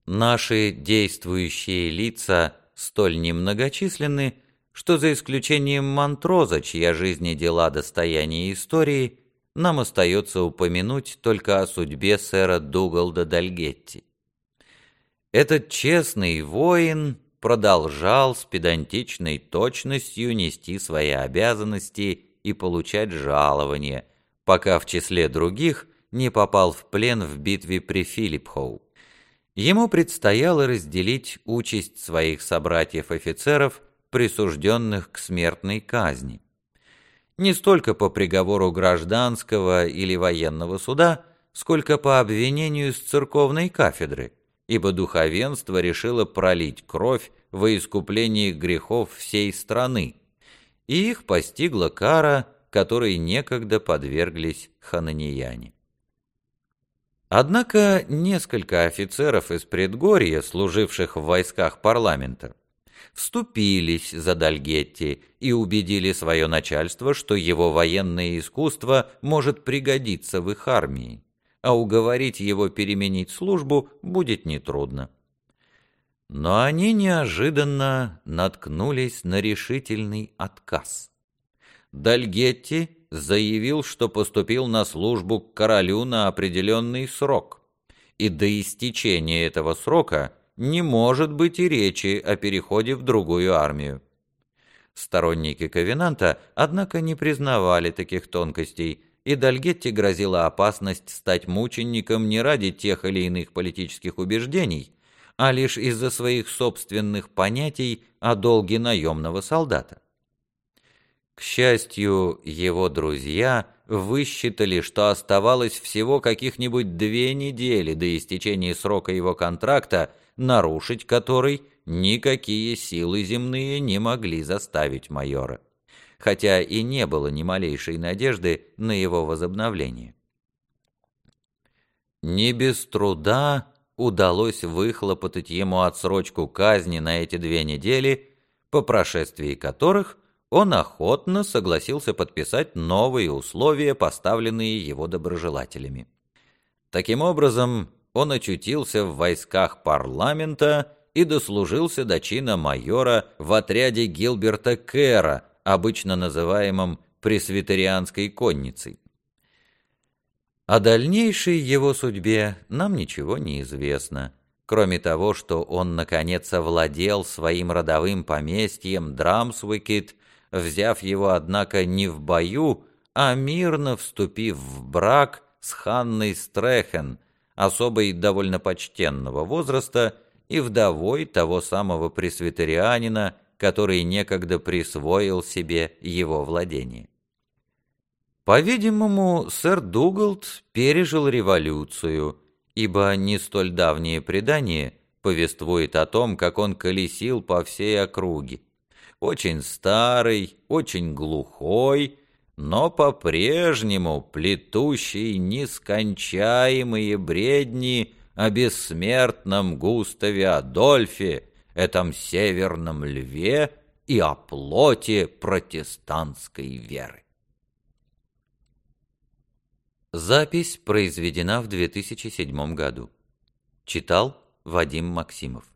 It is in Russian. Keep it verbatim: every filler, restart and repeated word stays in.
Наши действующие лица столь немногочисленны, что за исключением Монтроза, чья жизнь и дела достояние истории, нам остается упомянуть только о судьбе сэра Дугалда Дальгетти. Этот честный воин продолжал с педантичной точностью нести свои обязанности и получать жалование, пока в числе других не попал в плен в битве при Филипхоу. Ему предстояло разделить участь своих собратьев-офицеров, присужденных к смертной казни. Не столько по приговору гражданского или военного суда, сколько по обвинению с церковной кафедры, ибо духовенство решило пролить кровь во искуплении грехов всей страны, и их постигла кара, которой некогда подверглись хананияне. Однако несколько офицеров из предгорья, служивших в войсках парламента, вступились за Дальгетти и убедили свое начальство, что его военное искусство может пригодиться в их армии, а уговорить его переменить службу будет нетрудно. Но они неожиданно наткнулись на решительный отказ. Дальгетти заявил, что поступил на службу к королю на определенный срок, и до истечения этого срока не может быть и речи о переходе в другую армию. Сторонники Ковенанта, однако, не признавали таких тонкостей, и Дальгетти грозила опасность стать мучеником не ради тех или иных политических убеждений, а лишь из-за своих собственных понятий о долге наемного солдата. К счастью, его друзья высчитали, что оставалось всего каких-нибудь две недели до истечения срока его контракта, нарушить который никакие силы земные не могли заставить майора, хотя и не было ни малейшей надежды на его возобновление. Не без труда удалось выхлопотать ему отсрочку казни на эти две недели, по прошествии которых он охотно согласился подписать новые условия, поставленные его доброжелателями. Таким образом, он очутился в войсках парламента и дослужился до чина майора в отряде Гилберта Кэра, обычно называемом пресвитерианской конницей. О дальнейшей его судьбе нам ничего не известно, кроме того, что он, наконец, овладел своим родовым поместьем Драмсуикет, взяв его, однако, не в бою, а мирно вступив в брак с Ханной Стрехен, особой довольно почтенного возраста и вдовой того самого пресвитерианина, который некогда присвоил себе его владение. По-видимому, сэр Дугалд пережил революцию, ибо не столь давнее предание повествует о том, как он колесил по всей округе. Очень старый, очень глухой, но по-прежнему плетущий нескончаемые бредни о бессмертном Густаве Адольфе, этом северном льве и о плоти протестантской веры. Запись произведена в две тысячи седьмом году. Читал Вадим Максимов.